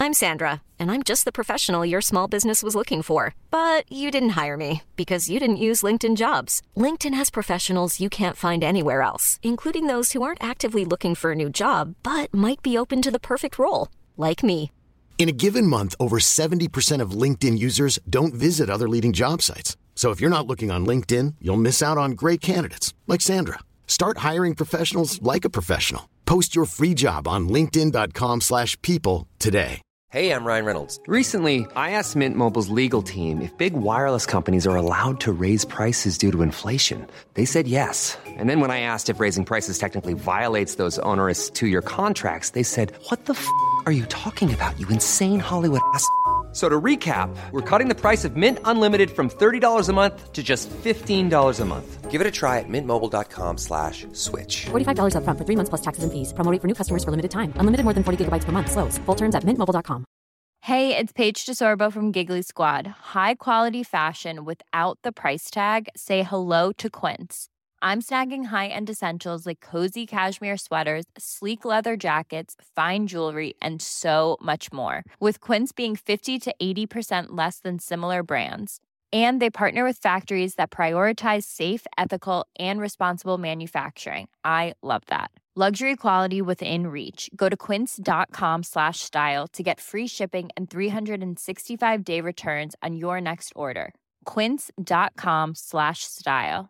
I'm Sandra, and I'm just the professional your small business was looking for. But you didn't hire me because you didn't use LinkedIn Jobs. LinkedIn has professionals you can't find anywhere else, including those who aren't actively looking for a new job, but might be open to the perfect role, like me. In a given month, over 70% of LinkedIn users don't visit other leading job sites. So if you're not looking on LinkedIn, you'll miss out on great candidates like Sandra. Start hiring professionals like a professional. Post your free job on linkedin.com/people today. Hey, I'm Ryan Reynolds. Recently, I asked Mint Mobile's legal team if big wireless companies are allowed to raise prices due to inflation. They said yes. And then when I asked if raising prices technically violates those onerous two-year contracts, they said, what the f*** are you talking about, you insane Hollywood ass f- So to recap, we're cutting the price of Mint Unlimited from $30 a month to just $15 a month. Give it a try at mintmobile.com/switch. $45 up front for 3 months plus taxes and fees. Promo rate for new customers for limited time. Unlimited more than 40 gigabytes per month. Slows full terms at mintmobile.com. Hey, it's Paige DeSorbo from Giggly Squad. High quality fashion without the price tag. Say hello to Quince. I'm snagging high-end essentials like cozy cashmere sweaters, sleek leather jackets, fine jewelry, and so much more. With Quince being 50 to 80% less than similar brands. And they partner with factories that prioritize safe, ethical, and responsible manufacturing. I love that. Luxury quality within reach. Go to quince.com/style to get free shipping and 365-day returns on your next order. Quince.com/style.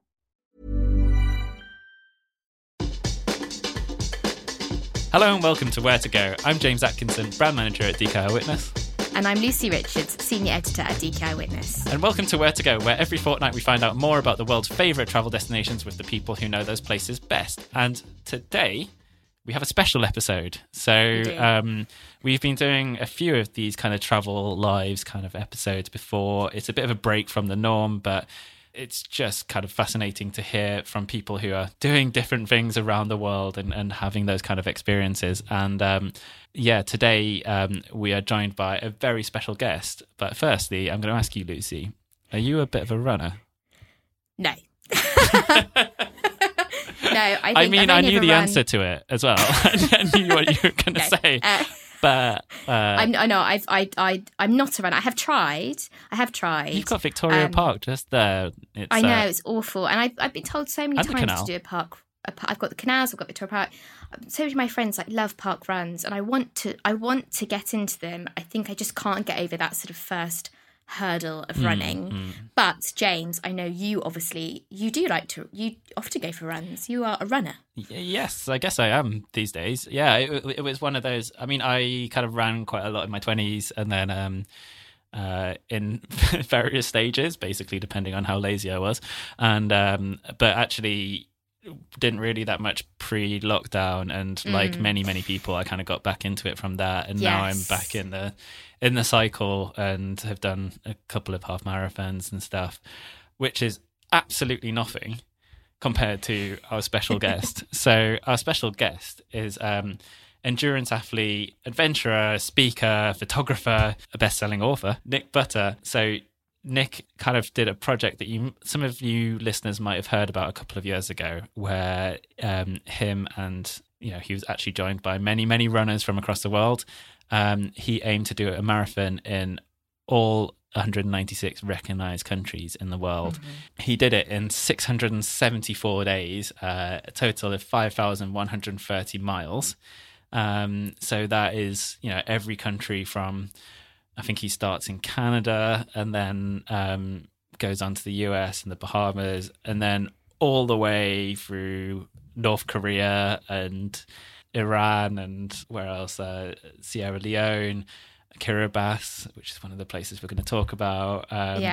Hello and welcome to Where to Go. I'm James Atkinson, brand manager at DK Eyewitness. And I'm Lucy Richards, senior editor at DK Eyewitness. And welcome to Where to Go, where every fortnight we find out more about the world's favourite travel destinations with the people who know those places best. And today we have a special episode. So we've been doing a few of these kind of travel lives kind of episodes before. It's a bit of a break from the norm, but it's just kind of fascinating to hear from people who are doing different things around the world and having those kind of experiences. And today we are joined by a very special guest. But firstly, I'm going to ask you, Lucy, are you a bit of a runner? No. No, I knew the answer to it as well. I knew what you were going to say. But I'm not a runner. I have tried. You've got Victoria Park just there. I know, it's awful. And I've been told so many times canal. to do a park. I've got the canals, I've got Victoria Park. So many of my friends love park runs, and I want to get into them. I think I just can't get over that sort of first hurdle of running. But James, I know you often go for runs. You are a runner. Yes, I guess I am these days. Yeah, it was one of those. I mean, I kind of ran quite a lot in my 20s, and then in various stages, basically depending on how lazy I was, and but actually didn't really that much pre-lockdown, and like many people, I kind of got back into it from that, and now I'm back in the cycle and have done a couple of half marathons and stuff, which is absolutely nothing compared to our special guest. So our special guest is endurance athlete, adventurer, speaker, photographer, a best-selling author, Nick Butter. So Nick kind of did a project that some of you listeners might have heard about a couple of years ago, where him and he was actually joined by many runners from across the world. He aimed to do a marathon in all 196 recognized countries in the world. He did it in 674 days, a total of 5,130 miles. So that is, every country from, I think he starts in Canada and then goes on to the US and the Bahamas, and then all the way through North Korea and Iran and where else? Sierra Leone, Kiribati, which is one of the places we're going to talk about.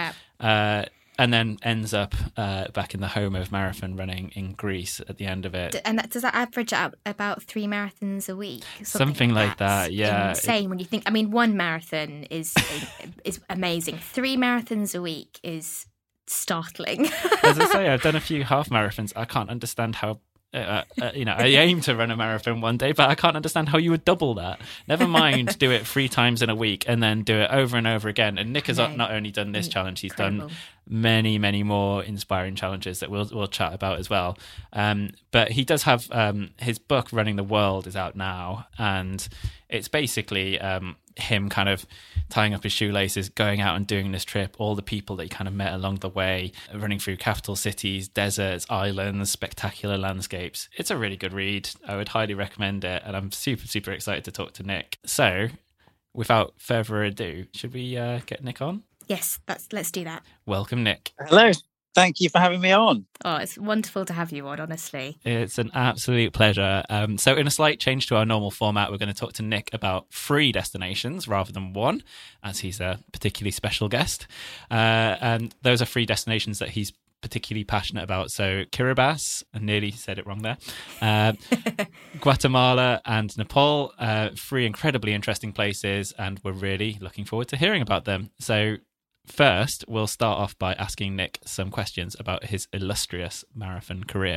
And then ends up back in the home of marathon running in Greece at the end of it. And does that average out about 3 marathons a week? Something like that, yeah. Insane when you think. I mean, one marathon is amazing. 3 marathons a week is startling. As I say, I've done a few half marathons. I can't understand how. I aim to run a marathon one day, but I can't understand how you would double that. Never mind do it 3 times in a week and then do it over and over again. And Nick has not only done this challenge, he's done many more inspiring challenges that we'll chat about as well. But he does have his book, Running the World, is out now, and it's basically him kind of tying up his shoelaces, going out and doing this trip, all the people that he kind of met along the way, running through capital cities, deserts, islands, spectacular landscapes. It's a really good read. I would highly recommend it, and I'm super, super excited to talk to Nick. So, without further ado, should we get Nick on? Yes, let's do that. Welcome, Nick. Hello. Thank you for having me on. Oh, it's wonderful to have you on, honestly. It's an absolute pleasure. So in a slight change to our normal format, we're going to talk to Nick about 3 destinations rather than 1, as he's a particularly special guest. And those are 3 destinations that he's particularly passionate about. So Kiribati, I nearly said it wrong there, Guatemala and Nepal, 3 incredibly interesting places, and we're really looking forward to hearing about them. So first, we'll start off by asking Nick some questions about his illustrious marathon career.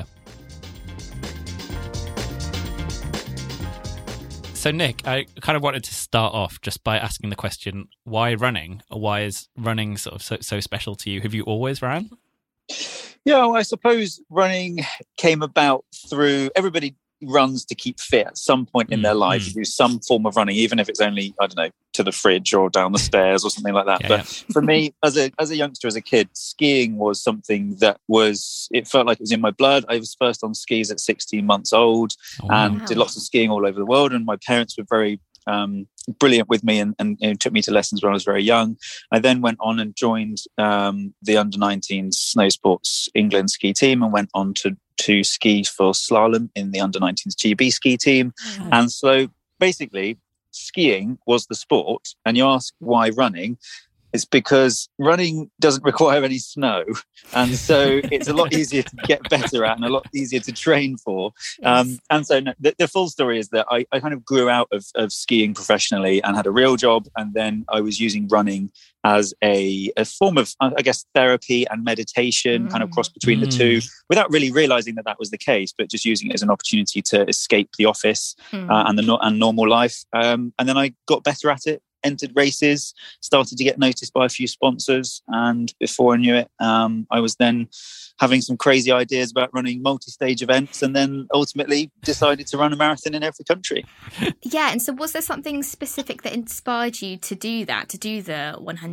So, Nick, I kind of wanted to start off just by asking the question, why running? Why is running sort of so special to you? Have you always ran? Yeah, well, I suppose running came about through everybody runs to keep fit at some point in their life, do some form of running, even if it's only, I don't know, to the fridge or down the stairs or something like that. For me, as a youngster, as a kid, skiing was something that it felt like it was in my blood. I was first on skis at 16 months old and did lots of skiing all over the world. And my parents were very brilliant with me and took me to lessons when I was very young. I then went on and joined the under-19 snow sports England ski team and went on to ski for slalom in the under-19s GB ski team. And so basically skiing was the sport. And you ask why running? It's because running doesn't require any snow. And so it's a lot easier to get better at and a lot easier to train for. And so the full story is that I kind of grew out of skiing professionally and had a real job. And then I was using running as a form of, I guess, therapy and meditation, kind of cross between the two, without really realizing that was the case, but just using it as an opportunity to escape the office and normal life. And then I got better at it, entered races, started to get noticed by a few sponsors, and before I knew it, I was then having some crazy ideas about running multi-stage events, and then ultimately decided to run a marathon in every country. Yeah, and so was there something specific that inspired you to do that, to do the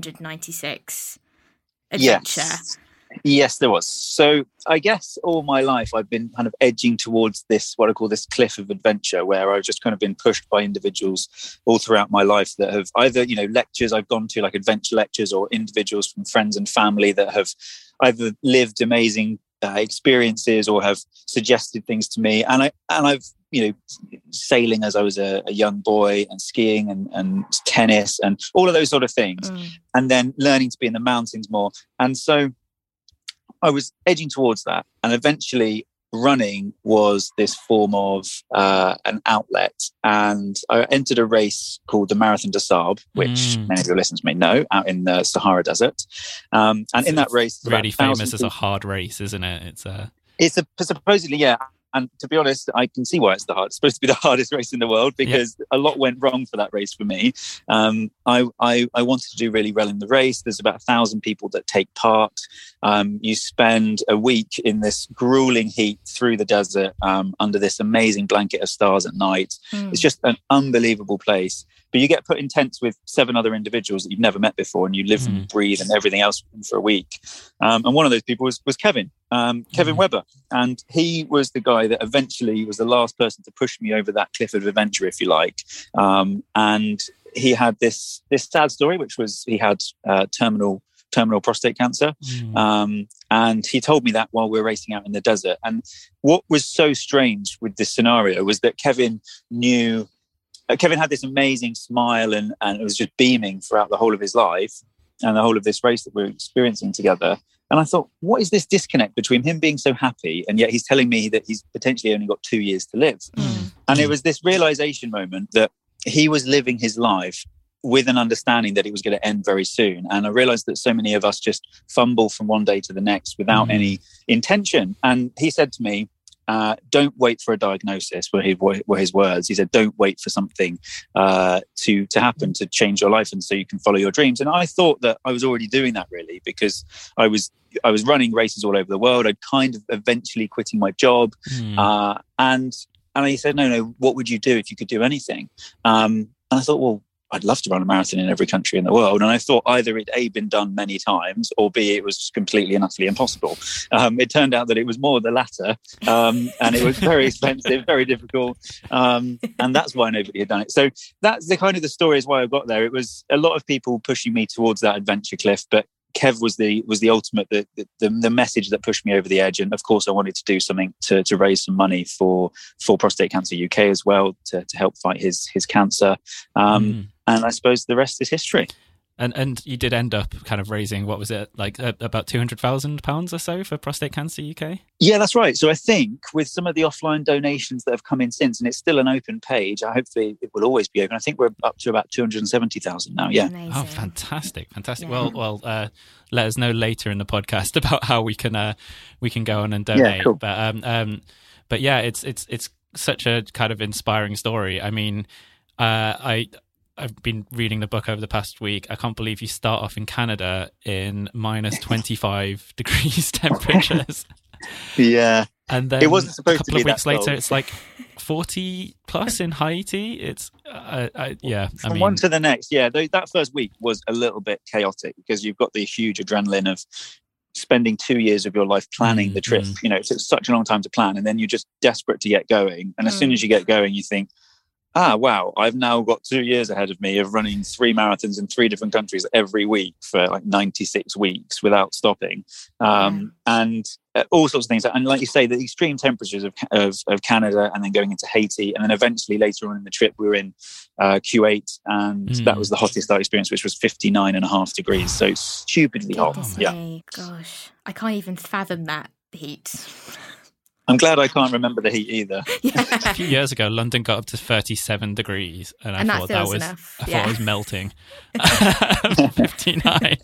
196 adventure? Yes, there was. So I guess all my life I've been kind of edging towards this, what I call this cliff of adventure, where I've just kind of been pushed by individuals all throughout my life that have either, lectures I've gone to, like adventure lectures, or individuals from friends and family that have either lived amazing experiences or have suggested things to me. And I've, sailing as I was a young boy, and skiing and tennis and all of those sort of things. And then learning to be in the mountains more. And so I was edging towards that, and eventually running was this form of an outlet. And I entered a race called the Marathon des Sables, which many of your listeners may know, out in the Sahara Desert. And in that race, it's really famous as a hard race, isn't it? It's supposedly, yeah. And to be honest, I can see why it's supposed to be the hardest race in the world, because a lot went wrong for that race for me. I wanted to do really well in the race. There's about 1,000 people that take part. You spend a week in this grueling heat through the desert under this amazing blanket of stars at night. It's just an unbelievable place. But you get put in tents with 7 other individuals that you've never met before, and you live and breathe and everything else for a week. And one of those people was Kevin, Kevin Webber. And he was the guy that eventually was the last person to push me over that cliff of adventure, if you like. And he had this sad story, which was he had terminal prostate cancer. And he told me that while we were racing out in the desert. And what was so strange with this scenario was that Kevin had this amazing smile and it was just beaming throughout the whole of his life and the whole of this race that we were experiencing together. And I thought, what is this disconnect between him being so happy and yet he's telling me that he's potentially only got 2 years to live? And it was this realization moment that he was living his life with an understanding that it was going to end very soon. And I realized that so many of us just fumble from one day to the next without any intention. And he said to me, don't wait for a diagnosis, were his words. He said, don't wait for something to happen to change your life and so you can follow your dreams. And I thought that I was already doing that, really, because I was running races all over the world. I'd kind of eventually quitting my job. And he said, no, what would you do if you could do anything? And I thought, well, I'd love to run a marathon in every country in the world. And I thought either it A, been done many times, or B, it was completely and utterly impossible. It turned out that it was more the latter, and it was very expensive, very difficult, and that's why nobody had done it. So that's the kind of the story is why I got there. It was a lot of people pushing me towards that adventure, Cliff, but Kev was the ultimate, the message that pushed me over the edge. And of course, I wanted to do something to raise some money for Prostate Cancer UK as well, to help fight his cancer. And I suppose the rest is history. And you did end up kind of raising, what was it, like about £200,000 or so for Prostate Cancer UK? Yeah, that's right. So I think with some of the offline donations that have come in since, and it's still an open page, hopefully it will always be open. I think we're up to about 270,000 now. Yeah. Amazing. Oh, fantastic. Yeah. Well, let us know later in the podcast about how we can go on and donate. Yeah, cool. But yeah, it's such a kind of inspiring story. I mean, I've been reading the book over the past week. I can't believe you start off in Canada in minus 25 degrees temperatures. Yeah. And then it wasn't supposed a couple to be of weeks that later, cold. it's like 40 plus in Haiti. It's, From one to the next. Yeah. That first week was a little bit chaotic because you've got the huge adrenaline of spending 2 years of your life planning the trip. You know, it's such a long time to plan, and then you're just desperate to get going. And as soon as you get going, you think, wow, I've now got 2 years ahead of me of running 3 marathons in 3 different countries every week for like 96 weeks without stopping. And all sorts of things. And like you say, the extreme temperatures of Canada, and then going into Haiti. And then eventually later on in the trip, we were in Kuwait, and that was the hottest I experienced, which was 59.5 degrees. So stupidly hot. Yeah. Gosh, I can't even fathom that heat. I'm glad I can't remember the heat either. A few years ago, London got up to 37 degrees, and I thought that was enough. I thought it was melting. 59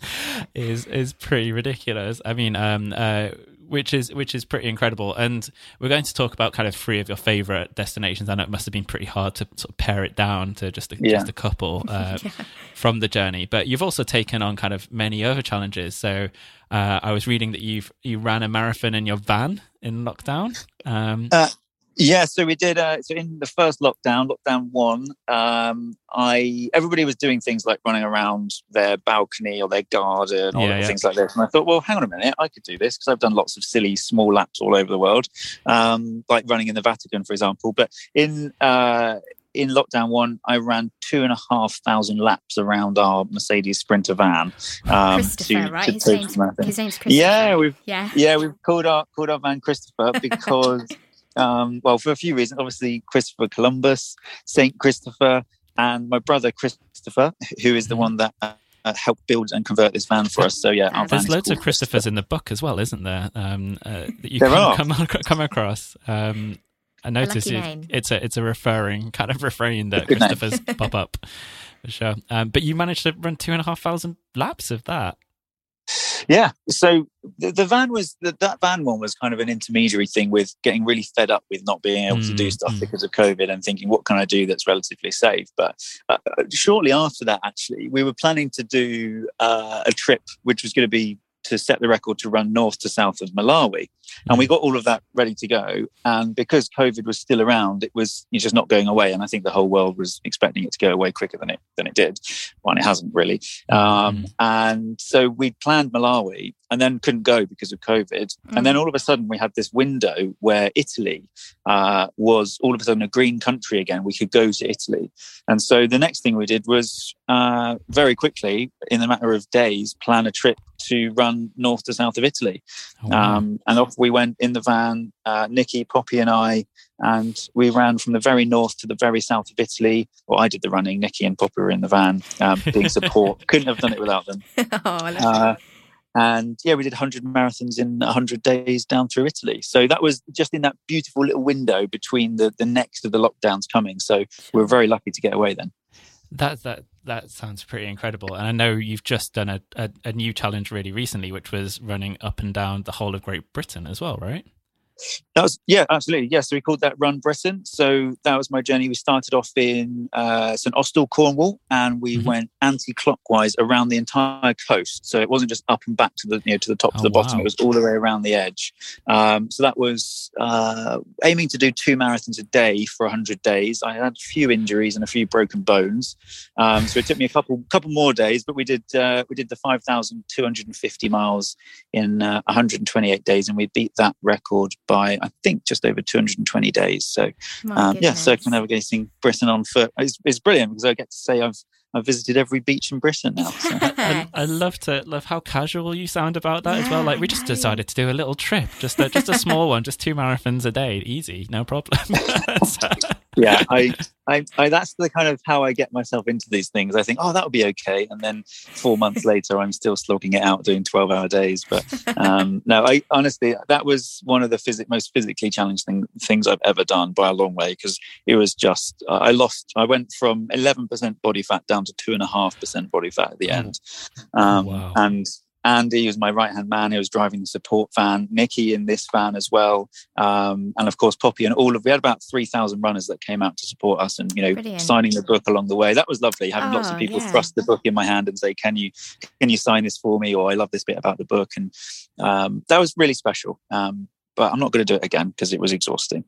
is pretty ridiculous. I mean, which is pretty incredible. And we're going to talk about kind of 3 of your favorite destinations. I know it must have been pretty hard to sort of pare it down to just a couple from the journey. But you've also taken on kind of many other challenges. So I was reading that you ran a marathon in your van in lockdown. Yeah, so we did. So in the first lockdown 1, everybody was doing things like running around their balcony or their garden or things like this. And I thought, well, hang on a minute, I could do this because I've done lots of silly small laps all over the world, like running in the Vatican, for example. But in lockdown 1, I ran 2,500 laps around our Mercedes Sprinter van. Christopher, right? His name's Christopher. Yeah, we've called our van Christopher because. Well, for a few reasons. Obviously, Christopher Columbus, Saint Christopher, and my brother Christopher, who is the one that helped build and convert this van for us. So yeah, our there's loads of Christophers in the book as well, isn't there? That you come across. I noticed it's a referring kind of refrain that Christophers pop up for sure. But you managed to run 2,500 laps of that. Yeah, so the van was that van one was kind of an intermediary thing with getting really fed up with not being able to do stuff because of COVID and thinking, what can I do that's relatively safe? But shortly after that, actually, we were planning to do a trip which was going to be to set the record to run north to south of Malawi. And we got all of that ready to go. And because COVID was still around, it's just not going away. And I think the whole world was expecting it to go away quicker than it did. Well, it hasn't really. And so we planned Malawi and then couldn't go because of COVID. And then all of a sudden we had this window where Italy was all of a sudden a green country again. We could go to Italy. And so the next thing we did was very quickly, in a matter of days, plan a trip to run north to south of Italy. And off we went in the van, Nikki, Poppy and I, and we ran from the very north to the very south of Italy. Well, I did the running. Nikki and Poppy were in the van being support. Couldn't have done it without them. And yeah, we did 100 marathons in 100 days down through Italy. So that was just in that beautiful little window between the next of the lockdowns coming. So we were very lucky to get away then. That sounds pretty incredible. And I know you've just done a new challenge really recently, which was running up and down the whole of Great Britain as well, right? That was, yeah, absolutely. Yeah. So we called that Run Britain. So that was my journey. We started off in St Austell, Cornwall, and we went anti-clockwise around the entire coast. So it wasn't just up and back to the top to the bottom. It was all the way around the edge. So that was aiming to do 2 marathons a day for 100 days. I had a few injuries and a few broken bones. So it took me a couple more days, but we did the 5,250 miles in 128 days, and we beat that record by, I think, just over 220 days. So circumnavigating Britain on foot is brilliant, because I get to say I've visited every beach in Britain now. So. I love how casual you sound about that as well. Like, we just decided to do a little trip, just a small one, just 2 marathons a day, easy, no problem. Yeah, I that's the kind of how I get myself into these things. I think, oh, that would be okay, and then 4 months later, I'm still slogging it out doing 12-hour days. But no, I honestly, that was one of the most physically challenging things I've ever done by a long way, because it was just I went from 11% body fat down to 2.5% body fat at the end. Wow. And Andy was my right-hand man. He was driving the support van. Nikki in this van as well. And of course, Poppy and we had about 3,000 runners that came out to support us and, Brilliant. signing the book along the way. That was lovely. Having lots of people thrust the book in my hand and say, can you sign this for me? Or I love this bit about the book. And that was really special. But I'm not going to do it again because it was exhausting.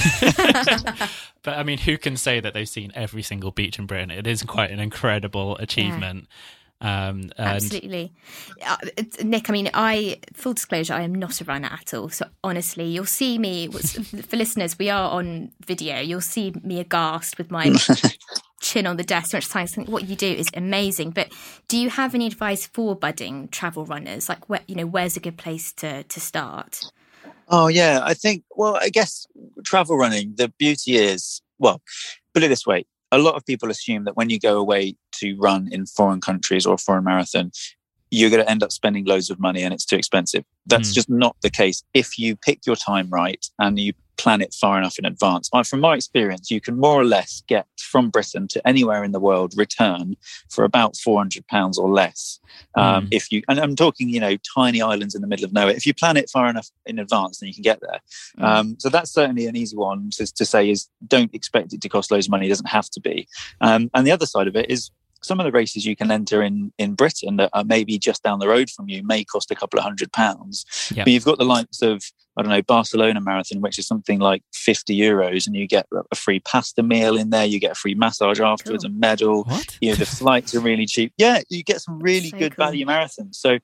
But I mean, who can say that they've seen every single beach in Britain? It is quite an incredible achievement. Yeah. Absolutely. Nick, I mean, full disclosure, I am not a runner at all. So honestly, you'll see me, for listeners, we are on video, you'll see me aghast with my chin on the desk so much time. So what you do is amazing. But do you have any advice for budding travel runners? Like, where's a good place to start? Oh, yeah. I guess travel running, the beauty is, well, put it this way. A lot of people assume that when you go away to run in foreign countries or a foreign marathon, you're going to end up spending loads of money and it's too expensive. That's just not the case. If you pick your time right and you plan it far enough in advance. From my experience, you can more or less get from Britain to anywhere in the world return for about £400 or less. If you, and I'm talking, tiny islands in the middle of nowhere. If you plan it far enough in advance, then you can get there. So that's certainly an easy one to say is don't expect it to cost loads of money. It doesn't have to be. And the other side of it is some of the races you can enter in Britain that are maybe just down the road from you may cost a couple of £100. But you've got the likes of, Barcelona Marathon, which is something like €50, and you get a free pasta meal in there. You get a free massage afterwards, a medal. What? The flights are really cheap. Yeah, you get some really good value marathons. So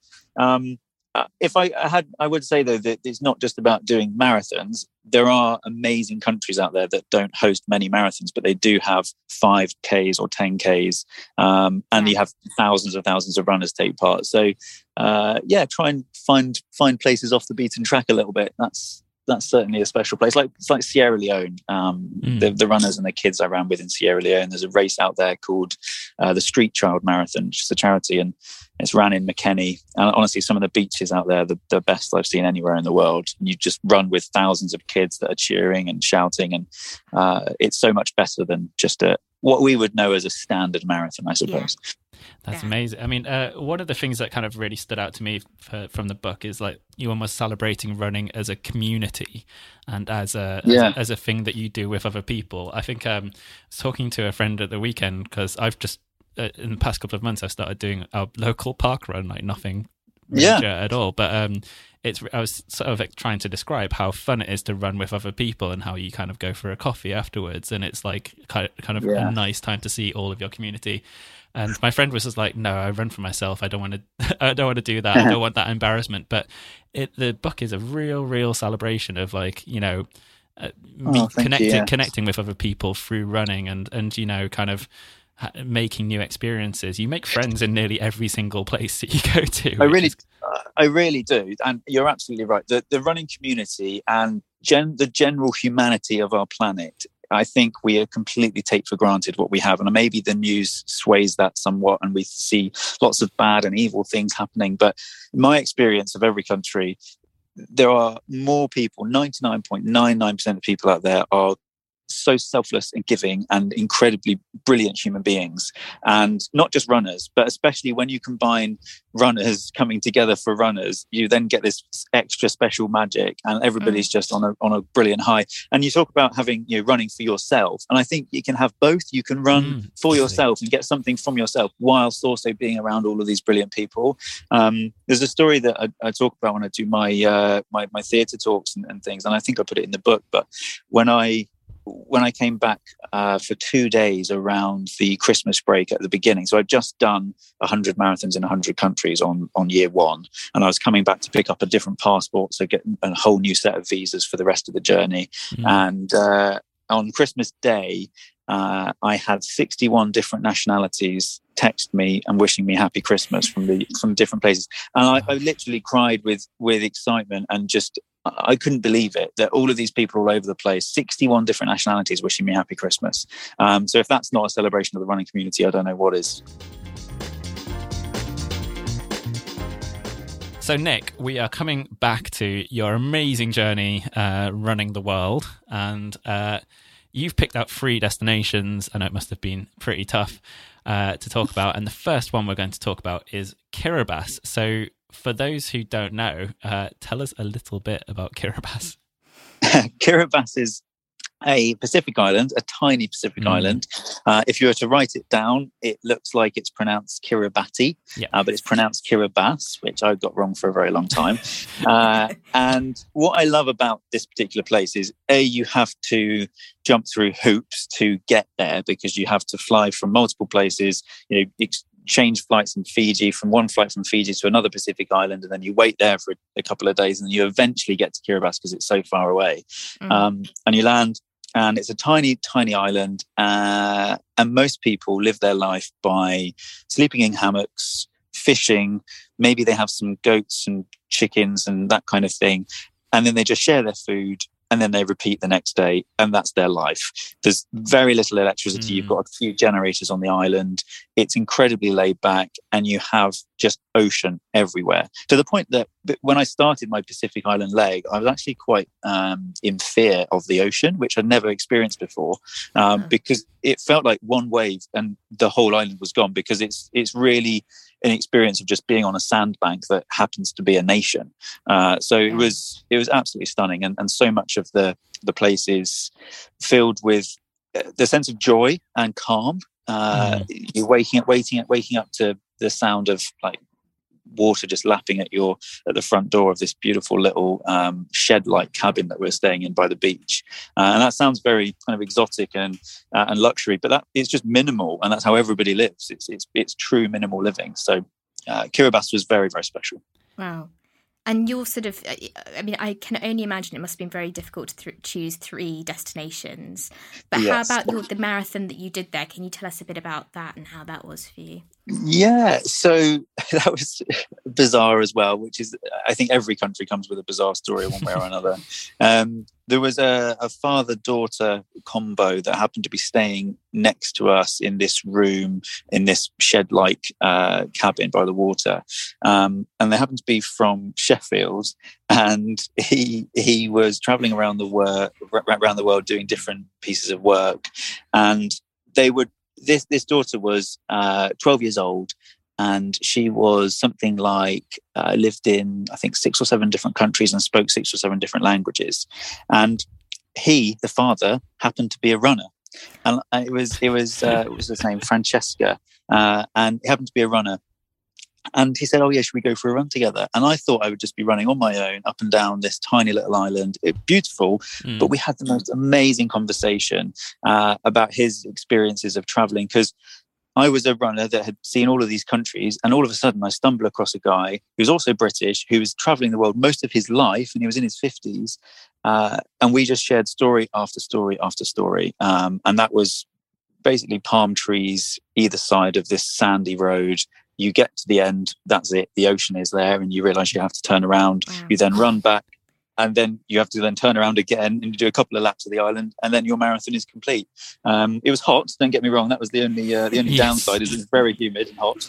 if I would say though that it's not just about doing marathons. There are amazing countries out there that don't host many marathons, but they do have 5Ks or 10Ks, and you have thousands of runners take part. So, try and find places off the beaten track a little bit. That's certainly a special place. It's like Sierra Leone. The runners and the kids I ran with in Sierra Leone. There's a race out there called the Street Child Marathon, which is a charity, and it's ran in Makeni. And honestly, some of the beaches out there, the best I've seen anywhere in the world. And you just run with thousands of kids that are cheering and shouting, and it's so much better than just what we would know as a standard marathon, I suppose. Yeah. That's amazing. I mean, one of the things that kind of really stood out to me from the book is like you almost celebrating running as a community and as a thing that you do with other people. I think I was talking to a friend at the weekend because I've just in the past couple of months I started doing a local park run, like nothing major at all, but I was sort of like trying to describe how fun it is to run with other people and how you kind of go for a coffee afterwards, and it's like kind of a nice time to see all of your community. And my friend was just like, "No, I run for myself. I don't want to do that. I don't want that embarrassment." But the book is a real celebration of like connecting with other people through running and kind of making new experiences. You make friends in nearly every single place that you go to. I really do, and you're absolutely right. The running community and the general humanity of our planet, I think we completely take for granted what we have, and maybe the news sways that somewhat, and we see lots of bad and evil things happening. But in my experience of every country, there are more people. 99.99% of people out there are so selfless and giving and incredibly brilliant human beings. And not just runners, but especially when you combine runners coming together for runners, you then get this extra special magic, and everybody's just on a brilliant high. And you talk about having, running for yourself, and I think you can have both. You can run for yourself and get something from yourself whilst also being around all of these brilliant people. There's a story that I talk about when I do my my theatre talks and things, and I think I put it in the book. But when I came back for 2 days around the Christmas break at the beginning, so I'd just done 100 marathons in 100 countries on year one, and I was coming back to pick up a different passport, so get a whole new set of visas for the rest of the journey. And on Christmas Day, I had 61 different nationalities text me and wishing me happy Christmas from different places, and I literally cried with excitement, and just I couldn't believe it that all of these people all over the place, 61 different nationalities wishing me happy Christmas. So if that's not a celebration of the running community, I don't know what is. So Nick, we are coming back to your amazing journey running the world, and you've picked out 3 destinations. I know it must have been pretty tough to talk about, and the first one we're going to talk about is Kiribati. So for those who don't know, tell us a little bit about Kiribati. Kiribati is a Pacific island, a tiny Pacific island. If you were to write it down, it looks like it's pronounced Kiribati, but it's pronounced Kiribati, which I got wrong for a very long time. And what I love about this particular place is, you have to jump through hoops to get there, because you have to fly from multiple places, change flights in Fiji, from one flight from Fiji to another Pacific island, and then you wait there for a couple of days, and you eventually get to Kiribati because it's so far away. And you land, and it's a tiny, tiny island, and most people live their life by sleeping in hammocks, fishing, maybe they have some goats and chickens and that kind of thing, and then they just share their food, and then they repeat the next day, and that's their life. There's very little electricity. You've got a few generators on the island. It's incredibly laid back, and you have just ocean everywhere. To the point that when I started my Pacific Island leg, I was actually quite in fear of the ocean, which I'd never experienced before, because it felt like one wave and the whole island was gone, because it's really an experience of just being on a sandbank that happens to be a nation. So it was absolutely stunning, and so much of the place is filled with the sense of joy and calm. You're waking up to the sound of like water just lapping at the front door of this beautiful little shed-like cabin that we're staying in by the beach, and that sounds very kind of exotic and luxury, but it's just minimal, and that's how everybody lives. It's true minimal living. So Kiribati was very, very special. Wow. And you're sort of, I can only imagine it must have been very difficult to choose 3 destinations. But yes. How about the marathon that you did there? Can you tell us a bit about that and how that was for you? Yeah, so that was bizarre as well, which is, I think every country comes with a bizarre story one way or another. There was a father-daughter combo that happened to be staying next to us in this room, in this shed-like cabin by the water. And they happened to be from Sheffield, and he was traveling around the world doing different pieces of work. And they would, this daughter was 12 years old, and she was something like lived in, I think, 6 or 7 different countries and spoke 6 or 7 different languages. And he, the father, happened to be a runner, and it was his name, Francesca, and he happened to be a runner. And he said, "Oh yeah, should we go for a run together?" And I thought I would just be running on my own up and down this tiny little island. Beautiful, but we had the most amazing conversation about his experiences of traveling, because I was a runner that had seen all of these countries, and all of a sudden I stumble across a guy who's also British, who was traveling the world most of his life, and he was in his 50s. And we just shared story after story after story. And that was basically palm trees either side of this sandy road. You get to the end, that's it. The ocean is there, and you realize you have to turn around. Wow. You then run back, and then you have to then turn around again and do a couple of laps of the island, and then your marathon is complete. It was hot, don't get me wrong. That was the only yes. downside, is it was very humid and hot.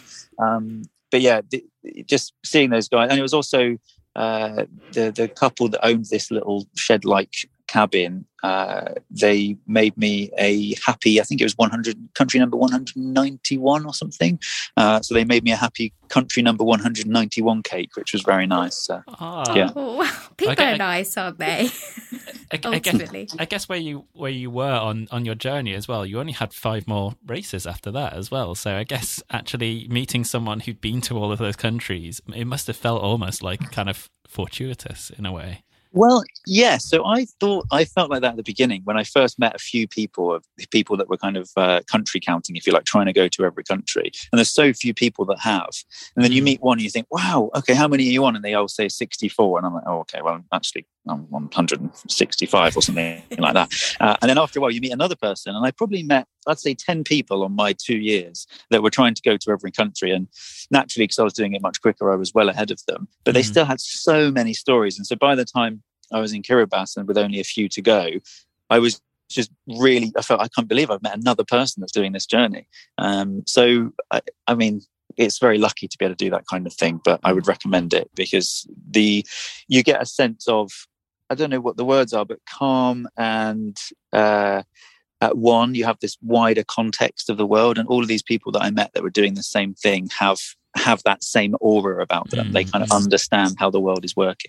But yeah, just seeing those guys. And it was also the couple that owned this little shed-like cabin, they made me a happy, I think it was country number 191 or something. So they made me a happy country number 191 cake, which was very nice. Yeah. Oh, wow. People are nice, aren't they? Ultimately. I guess where you were on your journey as well, you only had 5 more races after that as well. So I guess actually meeting someone who'd been to all of those countries, it must have felt almost like kind of fortuitous in a way. Well, yeah. So I felt like that at the beginning when I first met a few people that were kind of country counting, if you like, trying to go to every country. And there's so few people that have. And then you meet one and you think, wow, okay, how many are you on? And they all say 64. And I'm like, oh, okay, well, actually, I'm on 165 or something like that. And then after a while, you meet another person. And I probably met, I'd say 10 people on my 2 years that were trying to go to every country. And naturally, because I was doing it much quicker, I was well ahead of them. But they still had so many stories. And so by the time I was in Kiribati and with only a few to go, I was just really, I felt, I can't believe I've met another person that's doing this journey. So, I mean, it's very lucky to be able to do that kind of thing, but I would recommend it because you get a sense of, I don't know what the words are, but calm and at one, you have this wider context of the world, and all of these people that I met that were doing the same thing have that same aura about them. They kind of understand how the world is working.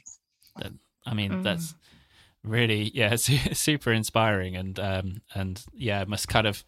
I mean, that's really, super inspiring, and yeah, it must kind of,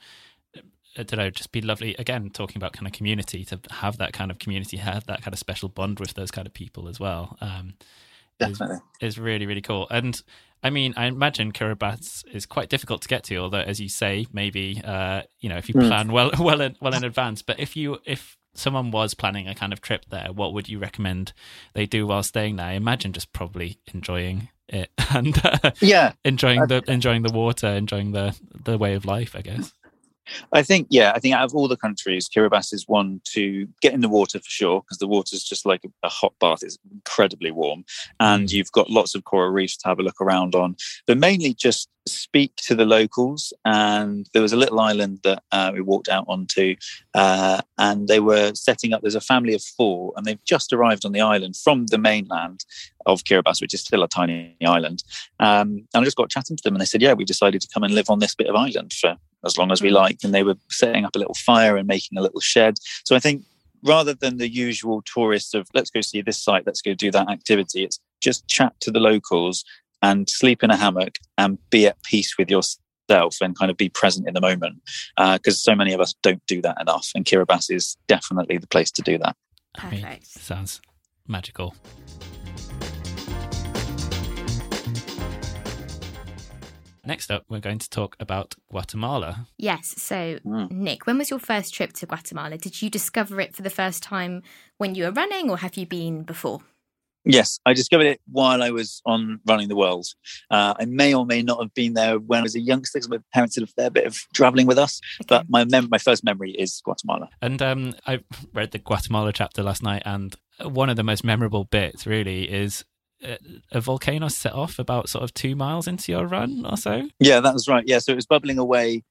I don't know, just be lovely. Again, talking about kind of community, to have that kind of community, have that kind of special bond with those kind of people as well. Definitely is really, really cool. And I mean, I imagine Kiribati is quite difficult to get to, although, as you say, maybe if you plan well in advance. But if someone was planning a kind of trip there, what would you recommend they do while staying there? I imagine just probably enjoying it and enjoying the water, enjoying the way of life, I guess. I think out of all the countries, Kiribati is one to get in the water for sure, because the water is just like a hot bath. It's incredibly warm, and you've got lots of coral reefs to have a look around on, but mainly just speak to the locals. And there was a little island that we walked out onto, and they were setting up, there's a family of 4, and they've just arrived on the island from the mainland of Kiribati, which is still a tiny island. And I just got chatting to them, and they said, yeah, we decided to come and live on this bit of island for as long as we liked. And they were setting up a little fire and making a little shed. So I think rather than the usual tourists of, let's go see this site, let's go do that activity, it's just chat to the locals and sleep in a hammock and be at peace with yourself and kind of be present in the moment. Because so many of us don't do that enough. And Kiribati is definitely the place to do that. Perfect. I mean, sounds magical. Next up, we're going to talk about Guatemala. Yes. So, Nick, when was your first trip to Guatemala? Did you discover it for the first time when you were running, or have you been before? Yes, I discovered it while I was on Running the World. I may or may not have been there when I was a youngster, because my parents did a fair bit of travelling with us. Okay. But my first memory is Guatemala. And I read the Guatemala chapter last night, and one of the most memorable bits really is a volcano set off about sort of 2 miles into your run or so. Yeah, that was right. Yeah, so it was bubbling away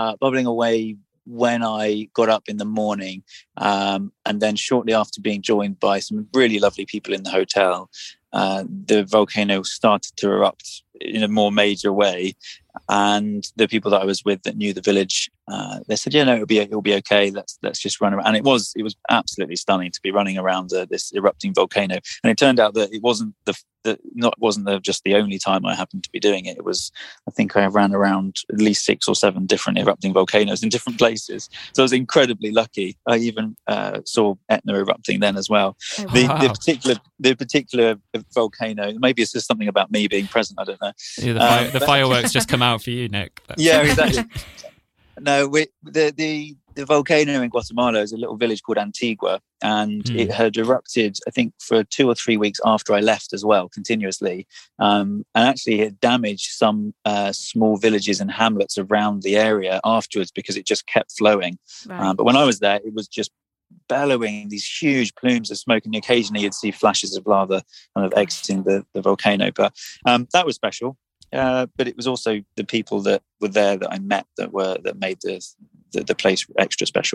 when I got up in the morning, and then shortly after being joined by some really lovely people in the hotel, the volcano started to erupt in a more major way. And the people that I was with that knew the village, they said, "Yeah, no, it'll be okay. Let's just run around." And it was absolutely stunning to be running around this erupting volcano. And it turned out that it wasn't just the only time I happened to be doing it. It was, I think I ran around at least 6 or 7 different erupting volcanoes in different places. So I was incredibly lucky. I even saw Etna erupting then as well. Oh, wow. The particular volcano. Maybe it's just something about me being present. I don't know. Yeah, the fireworks just come out for you, Nick. Yeah, exactly. No, the volcano in Guatemala is a little village called Antigua, and it had erupted, I think, for 2 or 3 weeks after I left as well, continuously. And actually it damaged some small villages and hamlets around the area afterwards because it just kept flowing. Right. But when I was there, it was just bellowing these huge plumes of smoke, and occasionally you'd see flashes of lava kind of exiting the volcano. But that was special. But it was also the people that were there that I met that made the place extra special.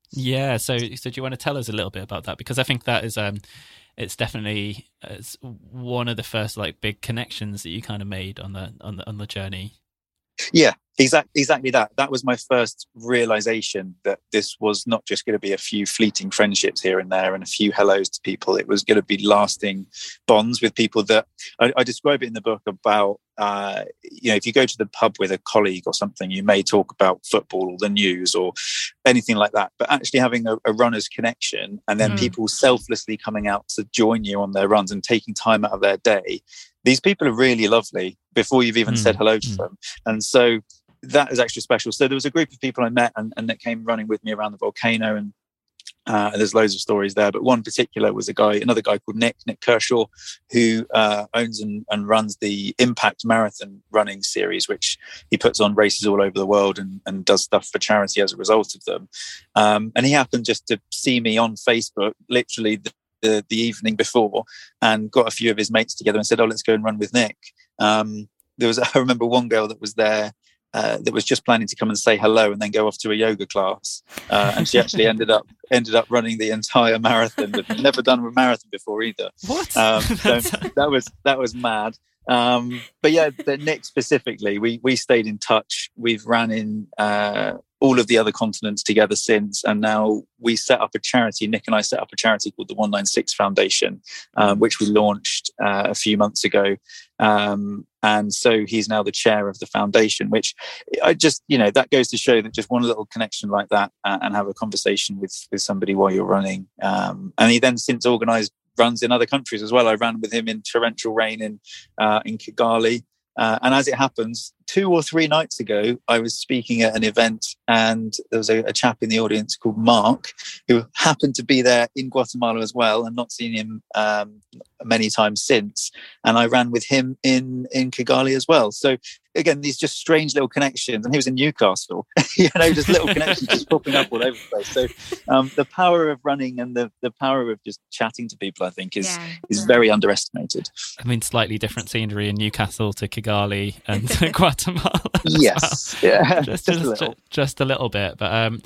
Yeah. So do you want to tell us a little bit about that? Because I think that is it's definitely one of the first like big connections that you kind of made on the journey. Yeah, exactly that. That was my first realization that this was not just going to be a few fleeting friendships here and there and a few hellos to people. It was going to be lasting bonds with people that I describe it in the book about, if you go to the pub with a colleague or something, you may talk about football or the news or anything like that. But actually having a runner's connection and then people selflessly coming out to join you on their runs and taking time out of their day, these people are really lovely before you've even said hello to them. And so that is extra special. So there was a group of people I met and that came running with me around the volcano, and there's loads of stories there. But one particular was another guy called Nick Kershaw, who owns and runs the Impact Marathon running series, which he puts on races all over the world and does stuff for charity as a result of them. And he happened just to see me on Facebook, literally the evening before, and got a few of his mates together and said, "Oh, let's go and run with Nick." I remember one girl that was there that was just planning to come and say hello and then go off to a yoga class, and she actually ended up running the entire marathon. But never done a marathon before either. What? So that was mad. But yeah, Nick specifically, we stayed in touch. We've ran in all of the other continents together since, and now we set up a charity. Nick and I set up a charity called the 196 Foundation, which we launched a few months ago. And so he's now the chair of the foundation, which I just, that goes to show that just one little connection like that and have a conversation with somebody while you're running. And he then since organised runs in other countries as well. I ran with him in torrential rain in Kigali. And as it happens, 2 or 3 nights ago, I was speaking at an event and there was a chap in the audience called Mark, who happened to be there in Guatemala as well and not seen him many times since. And I ran with him in Kigali as well. So again, these just strange little connections. And he was in Newcastle, just little connections just popping up all over the place. So the power of running and the power of just chatting to people, I think, is very underestimated. I mean, slightly different scenery in Newcastle to Kigali and Guatemala. Yes, yeah, just a little bit, but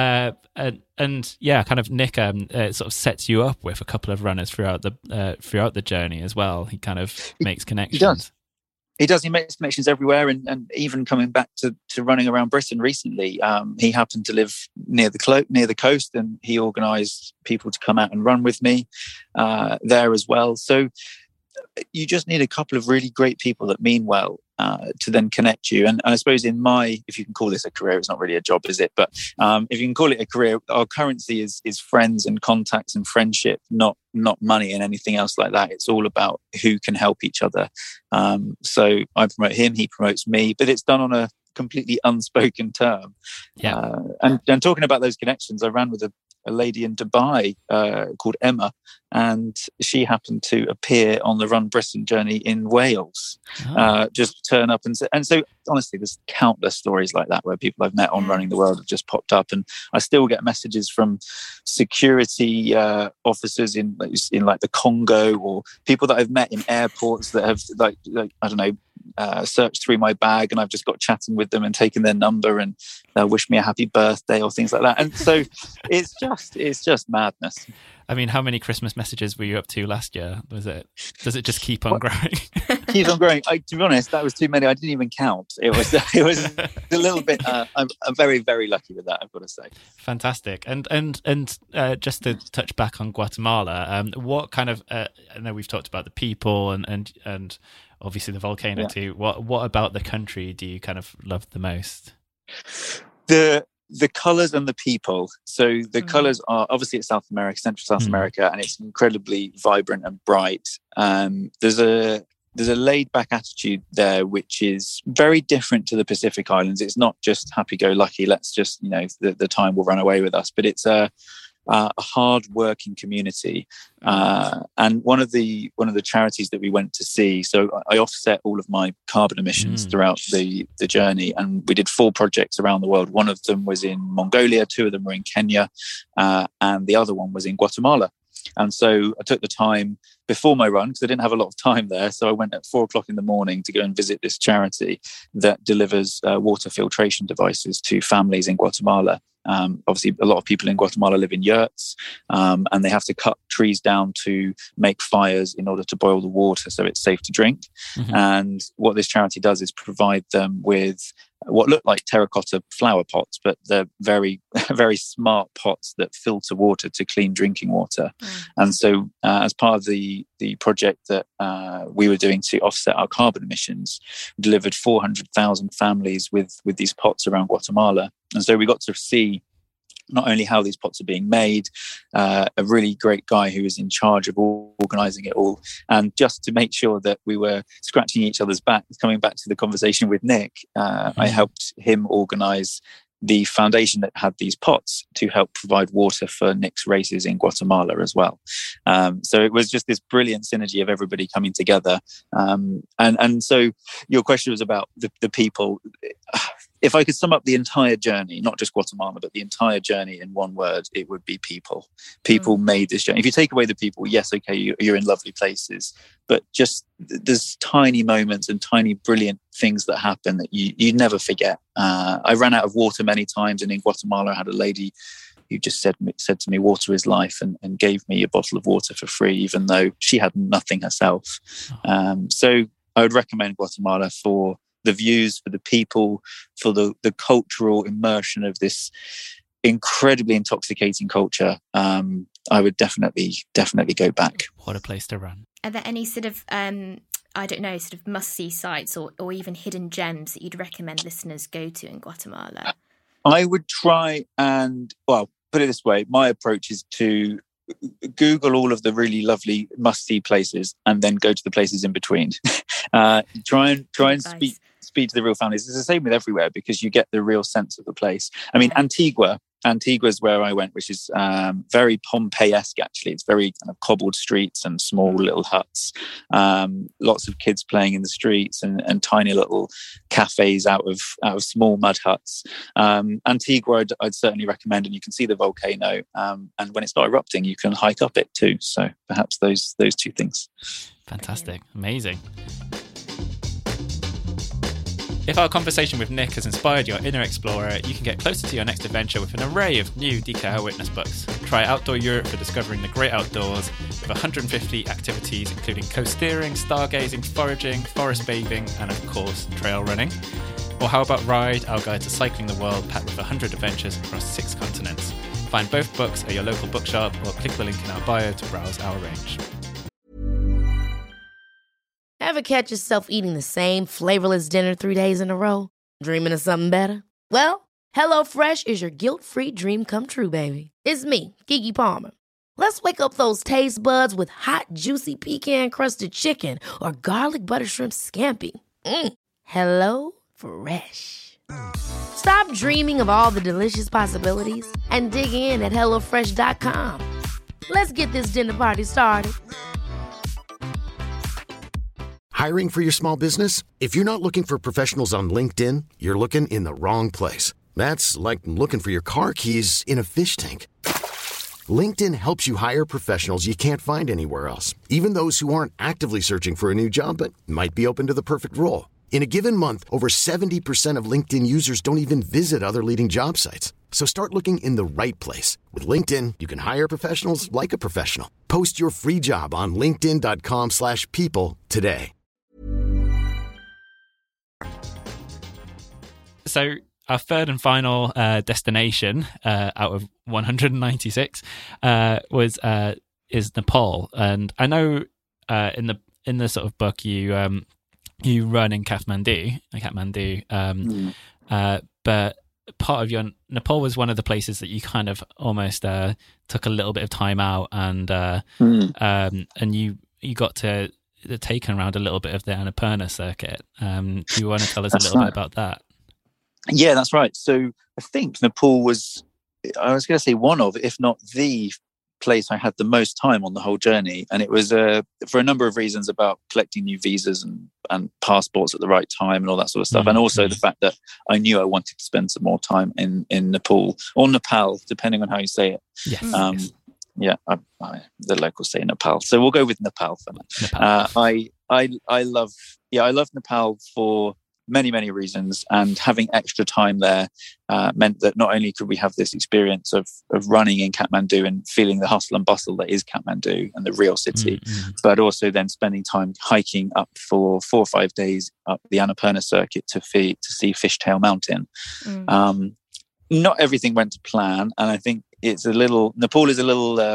and yeah, kind of Nick sort of sets you up with a couple of runners throughout the journey as well. He kind of makes connections. He does. He makes connections everywhere, and even coming back to running around Britain recently, he happened to live near the coast, and he organised people to come out and run with me there as well. So you just need a couple of really great people that mean well to then connect you. And I suppose if you can call this a career, it's not really a job, is it? But if you can call it a career, our currency is friends and contacts and friendship, not money and anything else like that. It's all about who can help each other. So I promote him, he promotes me, but it's done on a completely unspoken term. Yeah. And talking about those connections, I ran with a lady in Dubai called Emma, and she happened to appear on the Run Britain journey in Wales. Just turn up and so honestly, there's countless stories like that where people I've met on Running the World have just popped up, and I still get messages from security officers in like the Congo, or people that I've met in airports that have like I don't know, searched through my bag, and I've just got chatting with them and taken their number, and they'll wish me a happy birthday or things like that. And so it's just madness. I mean, how many Christmas messages were you up to last year? Does it just keep on growing? Keeps on growing. To be honest, that was too many. I didn't even count. It was a little bit. I'm very, very lucky with that, I've got to say. Fantastic. And just to touch back on Guatemala, what kind of? I know we've talked about the people and obviously the volcano too. What about the country do you kind of love the most? The colours and the people. So the colours are obviously it's South America, Central South America, and it's incredibly vibrant and bright. There's a laid back attitude there, which is very different to the Pacific Islands. It's not just happy-go-lucky. Let's just the time will run away with us, but it's a hard-working community. And one of the charities that we went to see, so I offset all of my carbon emissions throughout the journey, and we did 4 projects around the world. One of them was in Mongolia, 2 of them were in Kenya, and the other one was in Guatemala. And so I took the time before my run, because I didn't have a lot of time there. So I went at 4:00 in the morning to go and visit this charity that delivers water filtration devices to families in Guatemala. Obviously, a lot of people in Guatemala live in yurts, and they have to cut trees down to make fires in order to boil the water so it's safe to drink. Mm-hmm. And what this charity does is provide them with what look like terracotta flower pots, but they're very, very smart pots that filter water to clean drinking water. And so as part of the project that we were doing to offset our carbon emissions, we delivered 400,000 families with these pots around Guatemala. And so we got to see not only how these pots are being made, a really great guy who was in charge of organising it all. And just to make sure that we were scratching each other's back, coming back to the conversation with Nick, I helped him organise the foundation that had these pots to help provide water for Nick's races in Guatemala as well. So it was just this brilliant synergy of everybody coming together. And so your question was about the people. If I could sum up the entire journey, not just Guatemala, but the entire journey in one word, it would be people. People made this journey. If you take away the people, yes, okay, you're in lovely places, but just there's tiny moments and tiny brilliant things that happen that you never forget. I ran out of water many times, and in Guatemala I had a lady who just said to me, water is life, and gave me a bottle of water for free, even though she had nothing herself. So I would recommend Guatemala for the views, for the people, for the cultural immersion of this incredibly intoxicating culture. I would definitely go back. What a place to run. Are there any sort of, I don't know, sort of must-see sites or even hidden gems that you'd recommend listeners go to in Guatemala? I would try and, well, put it this way, my approach is to Google all of the really lovely must-see places and then go to the places in between. Try and speak to the real families. It's the same with everywhere, because you get the real sense of the place. I mean, Antigua is where I went, which is very Pompeii-esque, actually. It's very kind of cobbled streets and small little huts. Lots of kids playing in the streets and tiny little cafes out of small mud huts. Antigua, I'd certainly recommend, and you can see the volcano. And when it's not erupting, you can hike up it too. So perhaps those two things. Fantastic. Amazing. If our conversation with Nick has inspired your inner explorer, you can get closer to your next adventure with an array of new DKR Witness books. Try Outdoor Europe for discovering the great outdoors with 150 activities including coast-steering, stargazing, foraging, forest bathing, and of course, trail running. Or how about Ride, our guide to cycling the world, packed with 100 adventures across 6 continents. Find both books at your local bookshop or click the link in our bio to browse our range. Ever catch yourself eating the same flavorless dinner 3 days in a row? Dreaming of something better? Well, HelloFresh is your guilt-free dream come true, baby. It's me, Keke Palmer. Let's wake up those taste buds with hot, juicy pecan-crusted chicken or garlic butter shrimp scampi. Hello Fresh. Stop dreaming of all the delicious possibilities and dig in at HelloFresh.com. Let's get this dinner party started. Hiring for your small business? If you're not looking for professionals on LinkedIn, you're looking in the wrong place. That's like looking for your car keys in a fish tank. LinkedIn helps you hire professionals you can't find anywhere else, even those who aren't actively searching for a new job but might be open to the perfect role. In a given month, over 70% of LinkedIn users don't even visit other leading job sites. So start looking in the right place. With LinkedIn, you can hire professionals like a professional. Post your free job on linkedin.com/people today. So our third and final destination out of 196 is Nepal, and I know in the sort of book you run in Kathmandu, but part of your Nepal was one of the places that you kind of almost took a little bit of time out, and you got to taken around a little bit of the Annapurna circuit. Do you want to tell us a little bit about that? Yeah, that's right. So I think Nepal was, I was going to say one of, if not the place I had the most time on the whole journey. And it was for a number of reasons about collecting new visas and passports at the right time and all that sort of stuff. And also the fact that I knew I wanted to spend some more time in Nepal, or Nepal, depending on how you say it. Yes. the locals say Nepal, so we'll go with Nepal for now. I love Nepal for many reasons, and having extra time there meant that not only could we have this experience of running in Kathmandu and feeling the hustle and bustle that is Kathmandu and the real city, but also then spending time hiking up for 4 or 5 days up the Annapurna circuit to see Fishtail Mountain. Not everything went to plan, and I think Nepal is a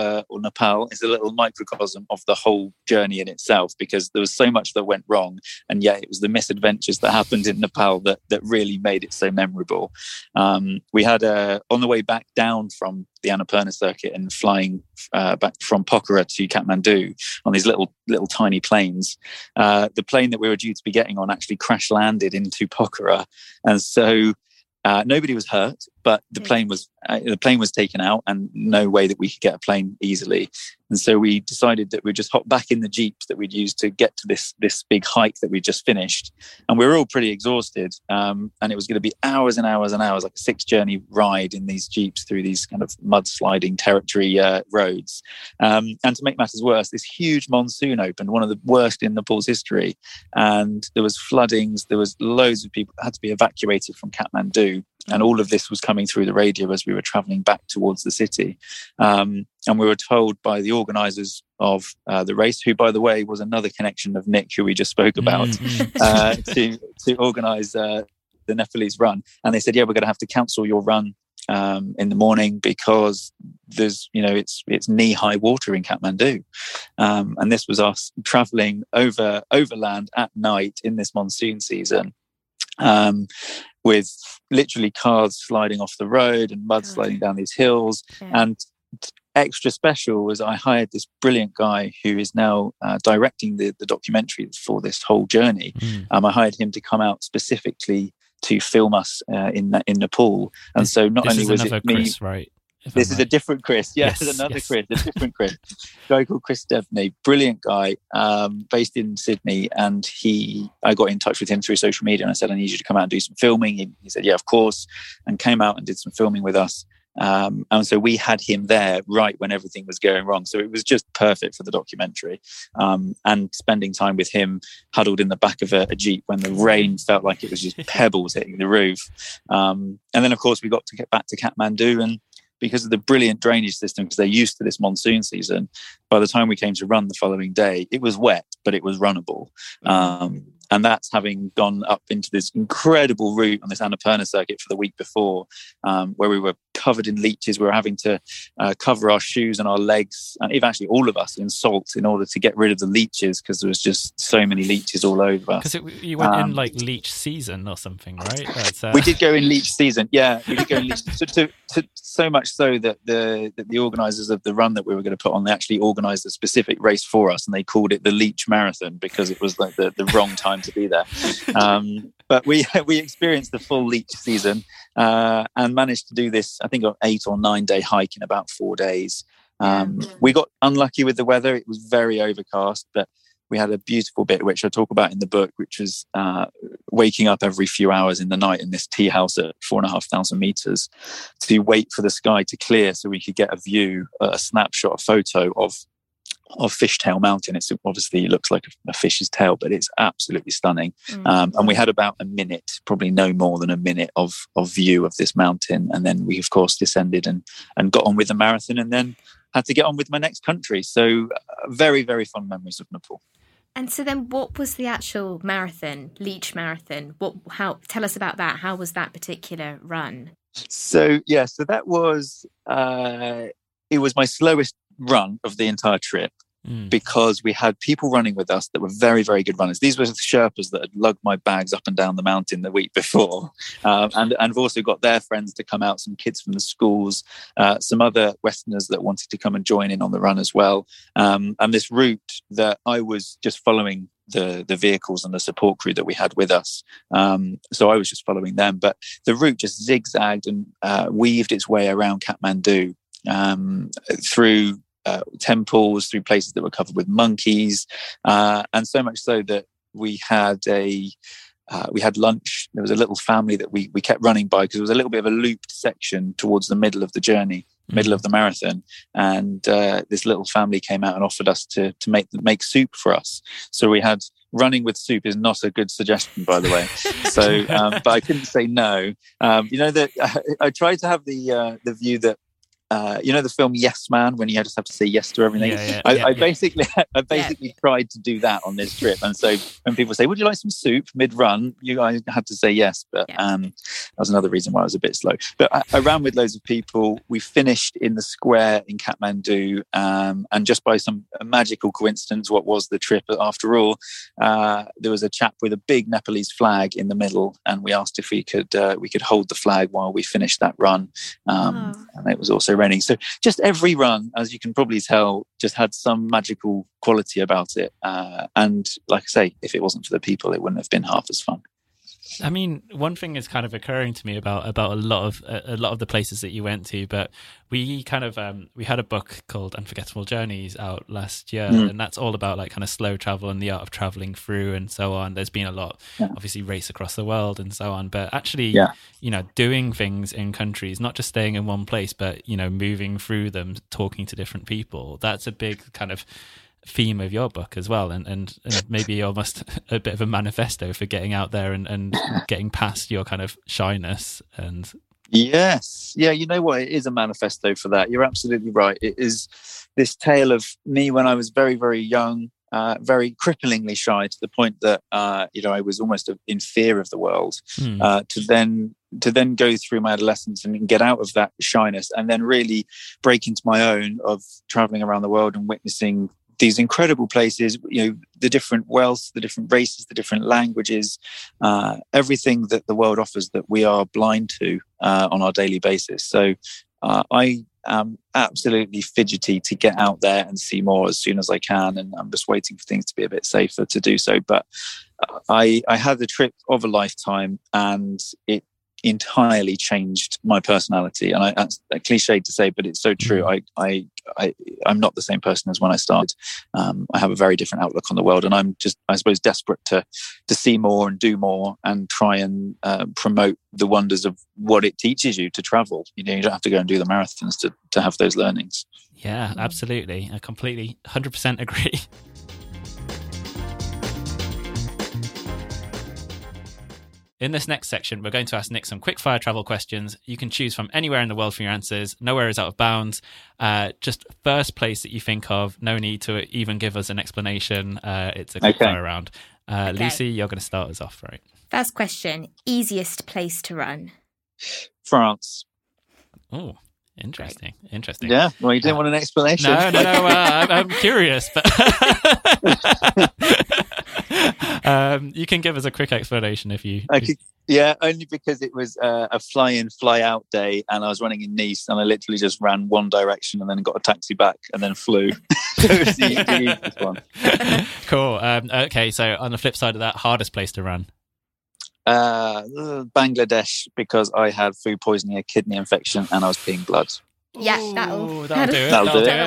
little microcosm of the whole journey in itself, because there was so much that went wrong, and yet it was the misadventures that happened in Nepal that really made it so memorable. We had on the way back down from the Annapurna circuit and flying back from Pokhara to Kathmandu on these little tiny planes, the plane that we were due to be getting on actually crash landed into Pokhara, and so nobody was hurt, but the plane was taken out, and no way that we could get a plane easily. And so we decided that we'd just hop back in the Jeeps that we'd used to get to this big hike that we just finished. And we were all pretty exhausted. And it was going to be hours and hours and hours, like a 6-journey ride in these Jeeps through these kind of mudsliding territory roads. And to make matters worse, this huge monsoon opened, one of the worst in Nepal's history. And there was floodings. There was loads of people that had to be evacuated from Kathmandu. And all of this was coming through the radio as we were travelling back towards the city. And we were told by the organisers of the race, who, by the way, was another connection of Nick, who we just spoke about, to organise the Nepalese run. And they said, we're going to have to cancel your run in the morning because there's, it's knee-high water in Kathmandu. And this was us travelling overland at night in this monsoon season. With literally cars sliding off the road and mud sliding down these hills. And extra special was I hired this brilliant guy who is now directing the documentary for this whole journey. I hired him to come out specifically to film us in Nepal. And so not only was it me... Chris, right? This is a different Chris. Yes, another Chris, a different Chris. A guy called Chris Devney, brilliant guy, based in Sydney. And I got in touch with him through social media, and I said, I need you to come out and do some filming. He said, yeah, of course, and came out and did some filming with us. And so we had him there right when everything was going wrong. So it was just perfect for the documentary. And spending time with him huddled in the back of a Jeep when the rain felt like it was just pebbles hitting the roof. And then, of course, we got to get back to Kathmandu, and because of the brilliant drainage system, because they're used to this monsoon season, by the time we came to run the following day, it was wet, but it was runnable. And that's having gone up into this incredible route on this Annapurna circuit for the week before, where we were covered in leeches. We were having to cover our shoes and our legs, and even actually all of us, in salt in order to get rid of the leeches, because there was just so many leeches all over us. Because you went in like leech season or something, right? We did go in leech season. Yeah, we did go in leech so much so that the organisers of the run that we were going to put on, they actually organised a specific race for us, and they called it the Leech Marathon because it was like the wrong time to be there. But we experienced the full leech season and managed to do this, I think, an 8 or 9 day hike in about 4 days. We got unlucky with the weather. It was very overcast, but we had a beautiful bit, which I talk about in the book, which was waking up every few hours in the night in this tea house at 4,500 meters to wait for the sky to clear so we could get a view, a snapshot, a photo of Fishtail Mountain. It obviously looks like a fish's tail, but it's absolutely stunning. And we had about a minute, probably no more than a minute of view of this mountain. And then we, of course, descended and got on with the marathon, and then had to get on with my next country. So very, very fond memories of Nepal. And so then what was the actual marathon, Leech Marathon? Tell us about that. How was that particular run? So that was, it was my slowest run of the entire trip, because we had people running with us that were very, very good runners. These were the Sherpas that had lugged my bags up and down the mountain the week before. And I've also got their friends to come out, some kids from the schools, some other Westerners that wanted to come and join in on the run as well. And this route that I was just following the vehicles and the support crew that we had with us. So I was just following them. But the route just zigzagged and weaved its way around Kathmandu, through temples, through places that were covered with monkeys, and so much so that we had lunch. There was a little family that we kept running by, because it was a little bit of a looped section towards the middle of the journey. middle of the marathon, and this little family came out and offered us to make soup for us. So we had running with soup is not a good suggestion, by the way. So, but I couldn't say no. That I tried to have the view that. The film Yes Man, when you just have to say yes to everything. I basically tried to do that on this trip, and so when people say, "Would you like some soup mid-run?" I had to say yes, but that was another reason why I was a bit slow. But I ran with loads of people. We finished in the square in Kathmandu, and just by some magical coincidence, what was the trip after all? There was a chap with a big Nepalese flag in the middle, and we asked if we could hold the flag while we finished that run, and it was also raining. So just every run, as you can probably tell, just had some magical quality about it. And like I say, if it wasn't for the people, it wouldn't have been half as fun. I mean, one thing is kind of occurring to me about a lot of the places that you went to, but we kind of we had a book called Unforgettable Journeys out last year, and that's all about like kind of slow travel and the art of traveling through and so on. There's been a lot, obviously, race across the world and so on, but actually, doing things in countries, not just staying in one place, but moving through them, talking to different people. That's a big kind of theme of your book as well, and maybe almost a bit of a manifesto for getting out there and getting past your kind of shyness. And yes, you know what, it is a manifesto for that. You're absolutely right. It is this tale of me when I was very, very young, very cripplingly shy, to the point that I was almost in fear of the world, to then go through my adolescence and get out of that shyness, and then really break into my own of traveling around the world and witnessing these incredible places, the different wealth, the different races, the different languages, everything that the world offers that we are blind to on our daily basis. So I am absolutely fidgety to get out there and see more as soon as I can. And I'm just waiting for things to be a bit safer to do so. But I had the trip of a lifetime, and it entirely changed my personality. And that's a cliche to say, but it's so true. I'm not the same person as when I started. I have a very different outlook on the world, and I'm just, I suppose, desperate to see more and do more and try and promote the wonders of what it teaches you to travel. You don't have to go and do the marathons to have those learnings. Yeah, absolutely. I completely 100% agree. In this next section, we're going to ask Nick some quick-fire travel questions. You can choose from anywhere in the world for your answers. Nowhere is out of bounds. Just first place that you think of. No need to even give us an explanation. It's a quick-fire round. Lucy, you're going to start us off, right? First question, easiest place to run? France. Oh, interesting. Interesting. Yeah, well, you didn't want an explanation. No, I'm curious. But you can give us a quick explanation if you... only because it was a fly-in, fly-out day, and I was running in Nice, and I literally just ran one direction and then got a taxi back and then flew. So it was the easiest one. Cool. Okay, so on the flip side of that, hardest place to run? Bangladesh, because I had food poisoning, a kidney infection, and I was peeing blood. Yeah, that'll do it. That'll do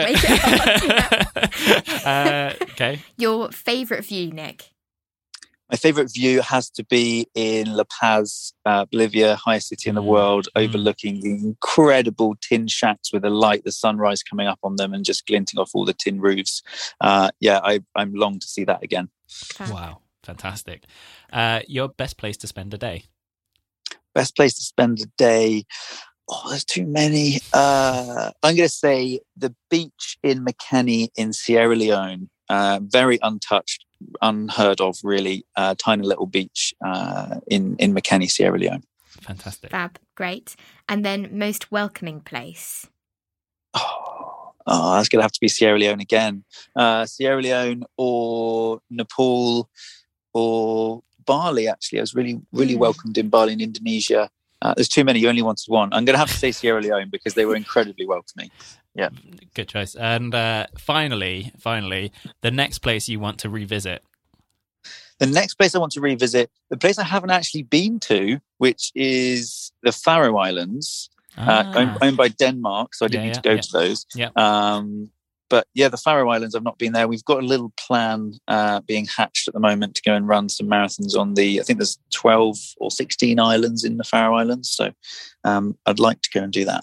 it. Okay. Your favourite view, Nick? My favourite view has to be in La Paz, Bolivia, highest city in the world, overlooking the incredible tin shacks with the sunrise coming up on them and just glinting off all the tin roofs. I'm long to see that again. Wow, fantastic. Your best place to spend a day? Best place to spend a day? Oh, there's too many. I'm going to say the beach in Makeni in Sierra Leone. Very untouched, unheard of, really. Tiny little beach in Makeni, Sierra Leone. Fantastic. Fab, great. And then most welcoming place? Oh, that's going to have to be Sierra Leone again. Sierra Leone or Nepal or Bali, actually. I was really, really welcomed in Bali in Indonesia. There's too many. You only wanted one. I'm going to have to say Sierra Leone because they were incredibly welcoming. Yeah. Good choice. And finally, the next place you want to revisit? The next place I want to revisit, the place I haven't actually been to, which is the Faroe Islands, owned by Denmark. So I didn't need to go to those. Yeah. But yeah, the Faroe Islands, I've not been there. We've got a little plan being hatched at the moment to go and run some marathons on I think there's 12 or 16 islands in the Faroe Islands. So I'd like to go and do that.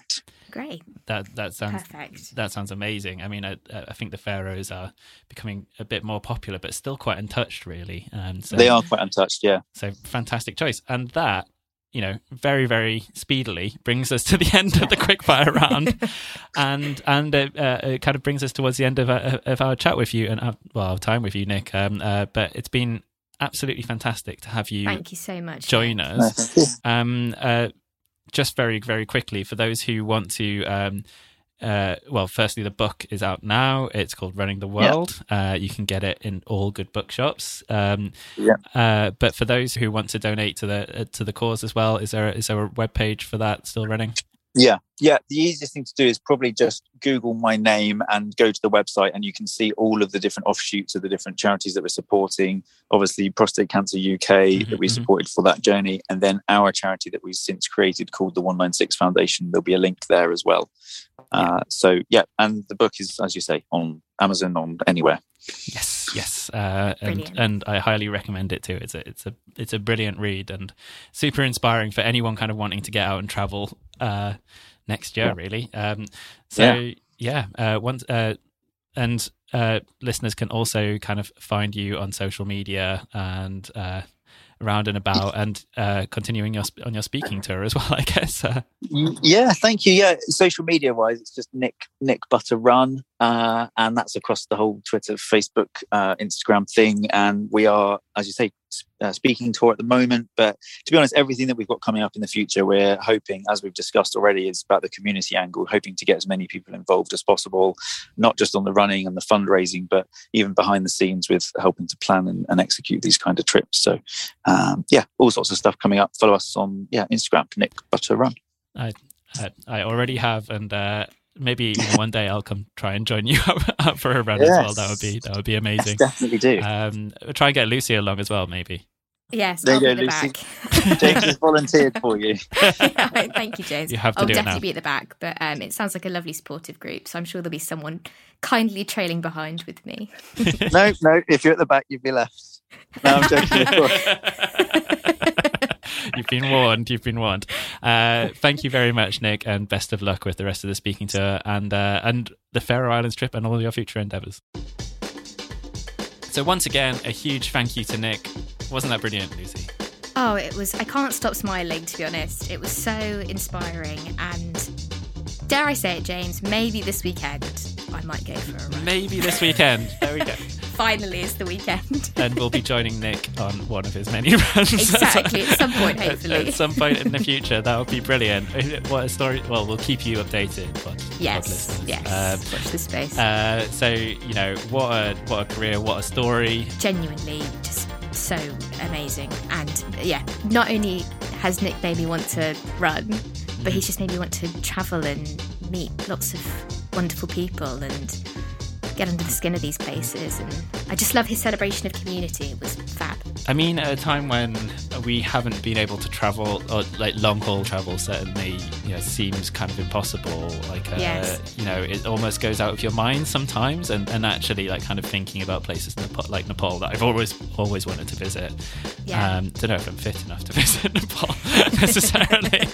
Great. That sounds perfect. That sounds amazing. I mean, I think the Faroes are becoming a bit more popular, but still quite untouched, really. So, they are quite untouched, yeah. So fantastic choice, and that, you know, very, very speedily brings us to the end of the quickfire round, and it kind of brings us towards the end of our chat with you and our time with you, Nick. But it's been absolutely fantastic to have you. Thank you so much. Join us. Just very, very quickly, for those who want to, firstly, the book is out now. It's called Running the World. You can get it in all good bookshops. But for those who want to donate to the cause as well, is there a webpage for that still running? Yeah. The easiest thing to do is probably just Google my name and go to the website, and you can see all of the different offshoots of the different charities that we're supporting. Obviously, Prostate Cancer UK that we supported for that journey, and then our charity that we've since created called the 196 Foundation. There'll be a link there as well. And the book is, as you say, on Amazon, on anywhere. Yes, and I highly recommend it too. It's a brilliant read and super inspiring for anyone kind of wanting to get out and travel next year, really. Listeners can also kind of find you on social media and around and about, and continuing on your speaking tour as well, I guess. Thank you. Social media wise, it's just Nick Butter Run, and that's across the whole Twitter, Facebook, Instagram thing. And we are, as you say, speaking tour at the moment. But to be honest, everything that we've got coming up in the future, we're hoping, as we've discussed already, is about the community angle, hoping to get as many people involved as possible, not just on the running and the fundraising, but even behind the scenes with helping to plan and execute these kind of trips. So all sorts of stuff coming up. Follow us on Instagram, Nick Butter Run. I already have, and maybe even one day I'll come try and join you up for a run as well. That would be amazing. Yes, definitely do. We'll try and get Lucy along as well, maybe. Yes, there I'll you go, be Lucy. Back. James has volunteered for you. Thank you, James. You have to I'll do it now. definitely be at the back, but it sounds like a lovely supportive group, so I'm sure there'll be someone kindly trailing behind with me. No, if you're at the back, you'd be left. No, I'm joking, of course. You've been warned. Thank you very much, Nick, and best of luck with the rest of the speaking tour and the Faroe Islands trip and all your future endeavours. So once again, a huge thank you to Nick. Wasn't that brilliant, Lucy? Oh, it was. I can't stop smiling, to be honest. It was so inspiring, and dare I say it, James, maybe this weekend I might go for a run. Maybe this weekend. There we go. Finally, it's the weekend. And we'll be joining Nick on one of his many runs. Exactly, at some point, hopefully. At some point in the future, that would be brilliant. What a story. Well, we'll keep you updated. Yes. Watch this space. So, you know, what a career, what a story. Genuinely, just so amazing. And not only has Nick made me want to run, but he's just made me want to travel and meet lots of wonderful people and get under the skin of these places. And I just love his celebration of community. It was fab. I mean, at a time when we haven't been able to travel, or like long haul travel certainly, seems kind of impossible. Like, it almost goes out of your mind sometimes. And actually, like, kind of thinking about places like Nepal that I've always wanted to visit. Yeah. Don't know if I'm fit enough to visit Nepal necessarily,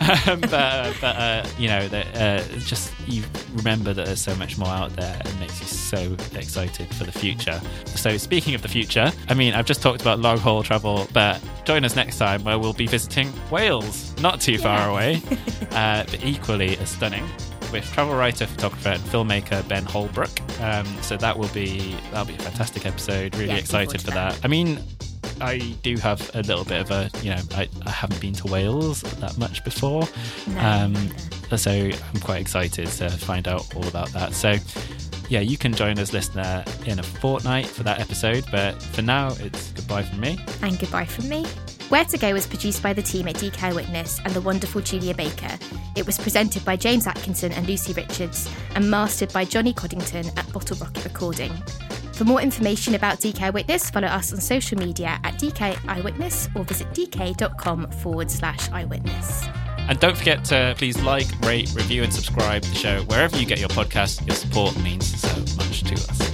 just you remember that there's so much more out there, and makes you so excited for the future. So speaking of the future, I mean, I've just talked about long haul travel, but join us next time where we'll be visiting Wales, not too far away, but equally as stunning, with travel writer, photographer and filmmaker Ben Holbrook. So that'll be a fantastic episode. Really excited for that. I mean, I do have a little bit of I haven't been to Wales that much before. So I'm quite excited to find out all about that. So yeah, you can join us, listener, in a fortnight for that episode. But for now, it's goodbye from me. And goodbye from me. Where to Go was produced by the team at DK Eyewitness and the wonderful Julia Baker. It was presented by James Atkinson and Lucy Richards and mastered by Johnny Coddington at Bottle Rocket Recording. For more information about DK Eyewitness, follow us on social media at DK Eyewitness or visit dk.com/eyewitness. And don't forget to please like, rate, review and subscribe to the show wherever you get your podcast. Your support means so much to us.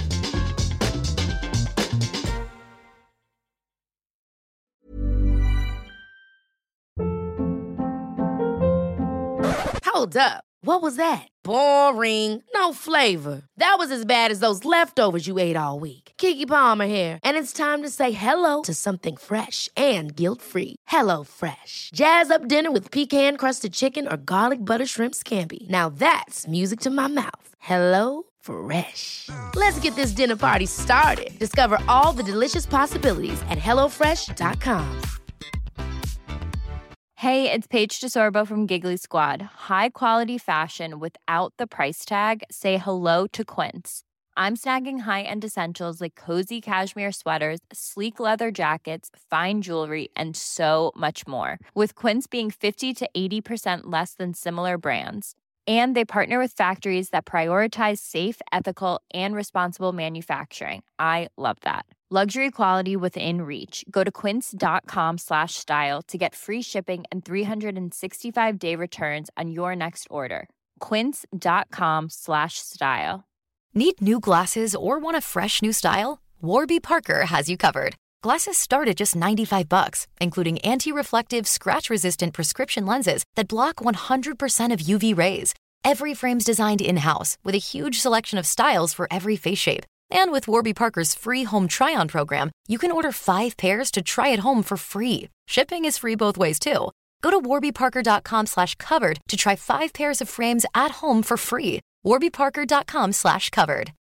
Hold up. What was that? Boring. No flavor. That was as bad as those leftovers you ate all week. Keke Palmer here, and it's time to say hello to something fresh and guilt-free. Hello Fresh. Jazz up dinner with pecan-crusted chicken or garlic butter shrimp scampi. Now that's music to my mouth. Hello Fresh. Let's get this dinner party started. Discover all the delicious possibilities at hellofresh.com. Hey, it's Paige DeSorbo from Giggly Squad. High quality fashion without the price tag. Say hello to Quince. I'm snagging high-end essentials like cozy cashmere sweaters, sleek leather jackets, fine jewelry, and so much more. With Quince being 50 to 80% less than similar brands. And they partner with factories that prioritize safe, ethical, and responsible manufacturing. I love that. Luxury quality within reach. Go to quince.com/style to get free shipping and 365-day returns on your next order. Quince.com/style. Need new glasses or want a fresh new style? Warby Parker has you covered. Glasses start at just $95, including anti-reflective, scratch-resistant prescription lenses that block 100% of UV rays. Every frame's designed in-house with a huge selection of styles for every face shape. And with Warby Parker's free home try-on program, you can order 5 pairs to try at home for free. Shipping is free both ways, too. Go to warbyparker.com/covered to try 5 pairs of frames at home for free. warbyparker.com/covered.